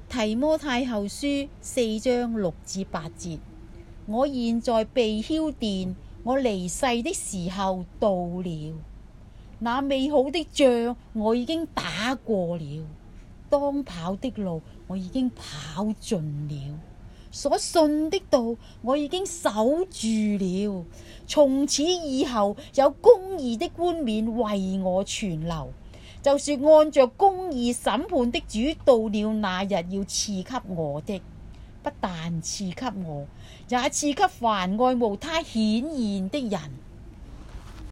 提摩太後書4章6至8節。我現在被澆奠，我離世的時候到了。那美好的仗我已經打過了，當跑的路我已經跑盡了，所信的道我已經守住了。從此以後有公義的冠冕為我存留，就是按着公義審判的主到了那日要賜給我的。不但賜給我，也賜給凡愛慕他顯現的人。